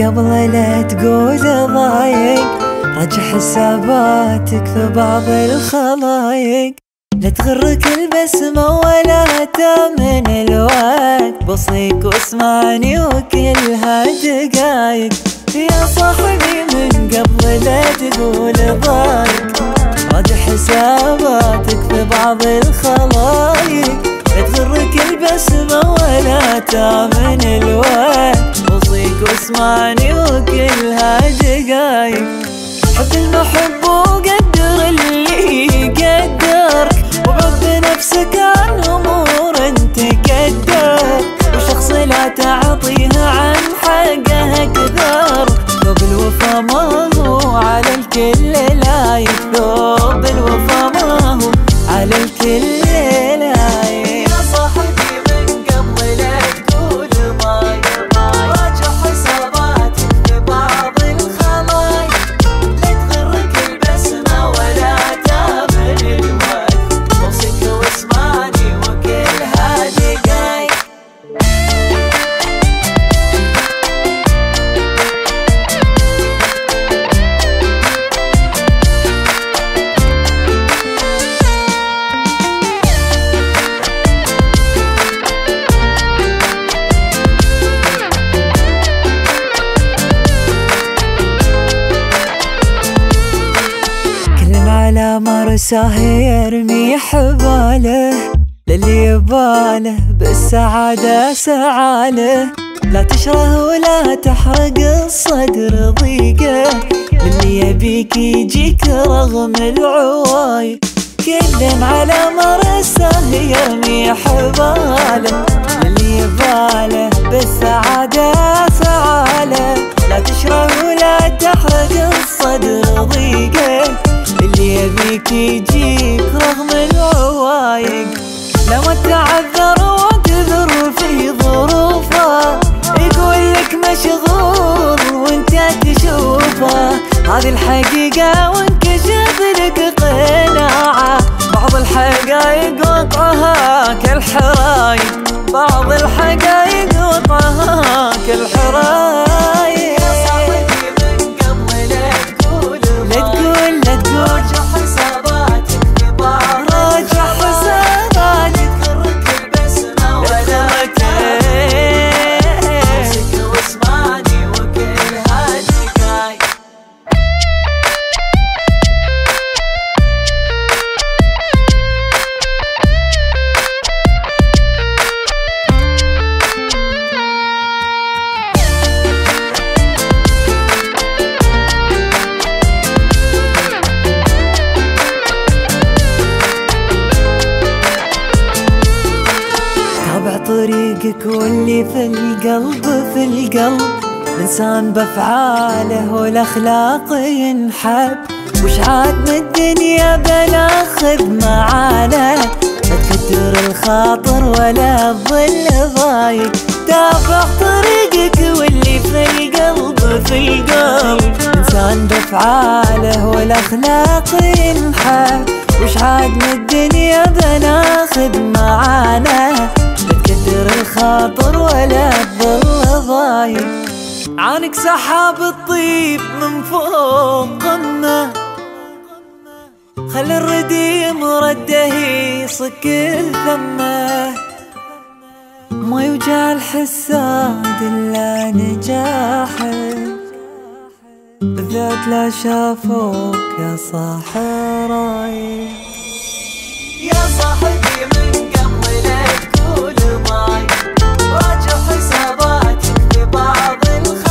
قبل لا تقول ضايق، راجع حساباتك في بعض الخلايق. لا تغرك البسمة ولا تامن الوقت، بصيك واسمعني وكلها دقايق. يا صاحبي من قبل لا تقول ضايق، راجع حساباتك في بعض الخلايق. لا تغرك البسمة ولا تامن الوقت، بصيك واسمعني وكلها دقايق. حب المحب وقدر اللي يقدرك، وابعد بنفسك عن امور انت قدر. وشخص لا تعطيها عن حقها كثر، ثوب الوفا ما هو على الكل لايق. ثوب الوفا ما هو على الكل لايق. يا صاحبي من قبل لا تقول ضايق، راجع حساباتك في بعض الخلايق. لا تغرك البسمة ولا تامن الوقت، بصيك واسمعني وكلها دقايق. على مرساه يرمي حباله، للي يباله بالسعادة سعاله. لا تشره ولا تحرق الصدر ضيقه، للي يبيك يجيك رغم العوايق. كل على مرساه يرمي حباله، للي يباله بالسعادة سعاله. لا تشره ولا تحرق الصدر ضيقه، اللي يبيك يجيك رغم العوايق. لما تعذر واعتذر في ظروفه، يقول لك مشغول وانت تشوفه. هذه الحقيقة وانكشف لك قناعة، بعض الحقايق وقعها كالحرايق. بعض الحقايق وقعها كالحرايق. يا صاحبي من قبل لا تقول راجع حساباتك في بعض، راجع حساباتك. تغرك البسمة ولا تامن، بصيك واسمعني وكلها دقايق. طريقك واللي في القلب في القلب، الإنسان بأفعاله والأخلاق ينحب. وش عاد من الدنيا بناخذ معانا، لا تكدر الخاطر ولا الظل ضايق. تابع طريقك واللي في القلب في القلب، الإنسان بأفعاله والأخلاق ينحب. وش عاد من الدنيا بناخذ معانا، تكدر الخاطر ولا الظل ضايق. عانك سحاب الطيب من فوق قمة، خلي الرديم رده يصك الثمة. ما يوجع الحساد إلا نجاحك، بالذات لا شافوك يا صاحب رايق. يا صاحبي من قبل لا تقول ضايق، راجع حساباتك في بعض الخلايق.